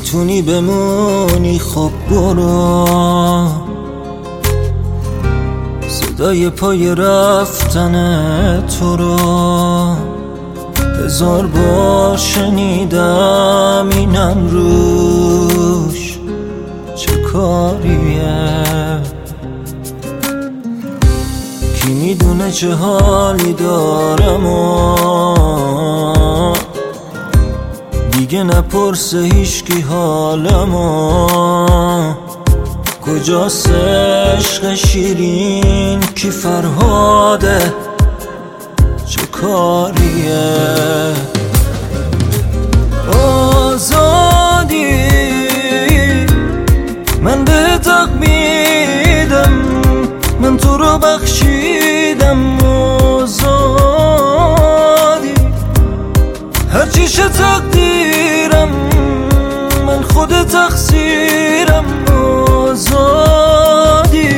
میتونی بمونی خب برو، صدای پای رفتن تو رو هزار بار شنیدم، اینم روش چه کاریه؟ کی میدونه چه حالی دارم و دیگه نپرسه هیچکی حالمو. کجاست عشق شیرین؟ کی فرهاده؟ چه کاریه؟ آزادی من به حق میدم، من تو رو بخشیدم. آزادی هرچی شه تقدیرم، من خود تقصیرم. آزادی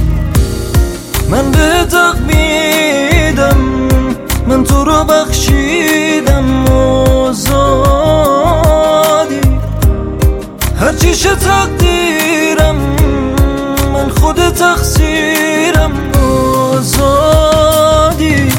من به حق میدم، من تو رو بخشیدم. آزادی هرچی شه تقدیرم، من خود تقصیرم. آزادی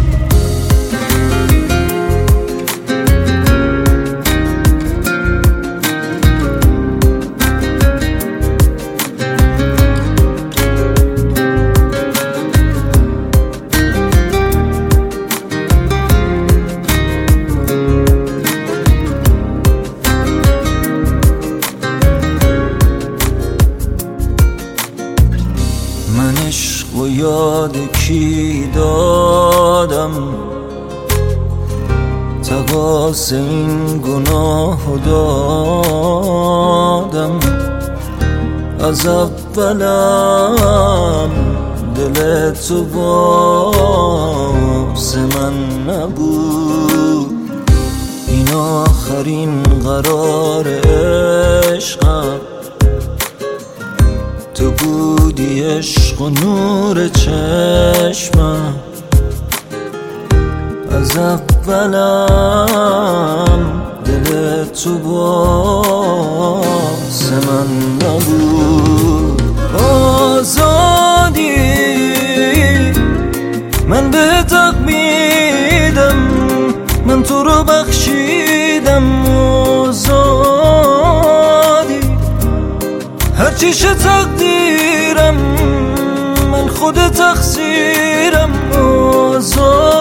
من عشق و یاد کی دادم؟ تقاص این گناه دادم. از اولم دل تو واسه من نبود، این آخرین قرار عشقم. تو بودی عشق و نور چشمم. از اولم دل تو واسه من نبود. آزادی من به حق میدم، من تو رو بخشیدم. آزادی هرچی شه تقدیرم، من خود تقصیرم. آزادی